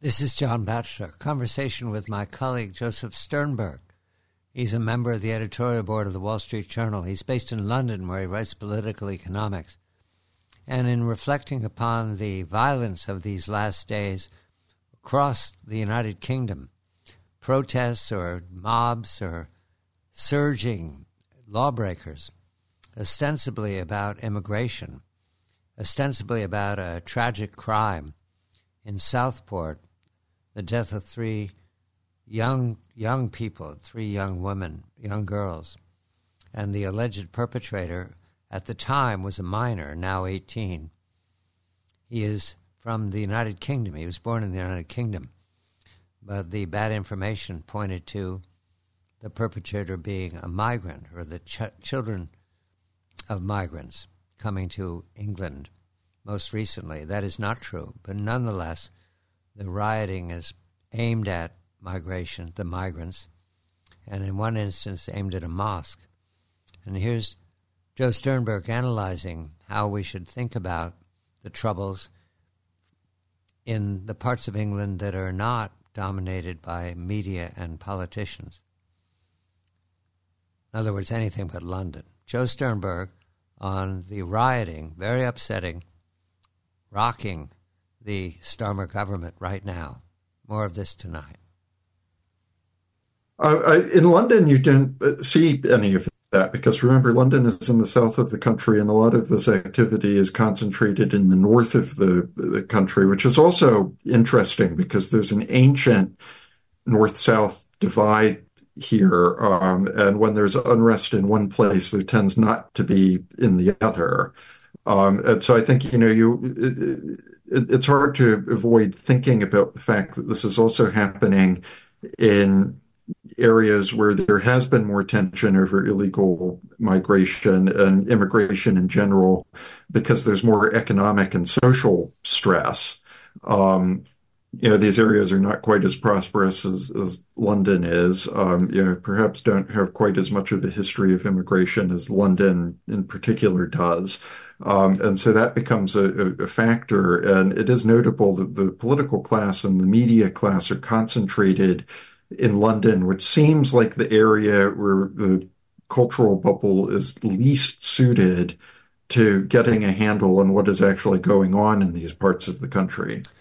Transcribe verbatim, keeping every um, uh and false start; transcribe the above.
This is John Batchelor, conversation with my colleague Joseph Sternberg. He's a member of the editorial board of the Wall Street Journal. He's based in London, where he writes political economics. And in reflecting upon the violence of these last days across the United Kingdom, protests or mobs or surging lawbreakers, ostensibly about immigration, ostensibly about a tragic crime in Southport, the death of three young young people, three young women, young girls, and the alleged perpetrator at the time was a minor, now eighteen. He is from the United Kingdom. He was born in the United Kingdom, but the bad information pointed to the perpetrator being a migrant or the ch- children of migrants coming to England most recently. That is not true, but nonetheless, the rioting is aimed at migration, the migrants, and in one instance aimed at a mosque. And here's Joe Sternberg analyzing how we should think about the troubles in the parts of England that are not dominated by media and politicians. In other words, anything but London. Joe Sternberg on the rioting, very upsetting, rocking the Starmer government right now. More of this tonight. Uh, I, in London, you don't see any of that because, remember, London is in the south of the country, and a lot of this activity is concentrated in the north of the, the country, which is also interesting because there's an ancient north-south divide here, um, and when there's unrest in one place, there tends not to be in the other. Um, and so I think, you know, you it, it, it's hard to avoid thinking about the fact that this is also happening in areas where there has been more tension over illegal migration and immigration in general, because there's more economic and social stress. Um, you know, these areas are not quite as prosperous as, as London is, um, you know, perhaps don't have quite as much of a history of immigration as London in particular does. Um, and so that becomes a, a factor. And it is notable that the political class and the media class are concentrated in London, which seems like the area where the cultural bubble is least suited to getting a handle on what is actually going on in these parts of the country.